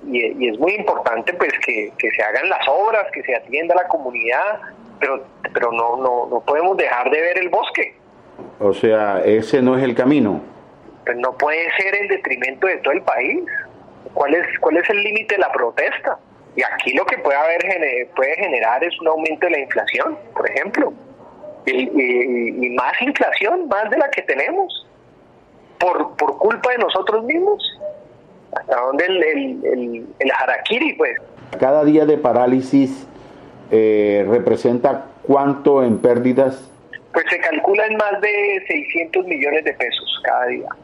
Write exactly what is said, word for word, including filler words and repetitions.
y, y es muy importante pues que, que se hagan las obras, que se atienda a la comunidad, pero, pero no, no, no podemos dejar de ver el bosque. O sea, ese no es el camino. Pues no puede ser en detrimento de todo el país. ¿Cuál es, cuál es el límite de la protesta? Y aquí lo que puede haber puede generar es un aumento de la inflación, por ejemplo. Y, y, y más inflación, más de la que tenemos, por, por culpa de nosotros mismos. Hasta donde el, el, el, el harakiri, pues. Cada día de parálisis eh, representa ¿cuánto en pérdidas? Pues se calcula en más de seiscientos millones de pesos cada día.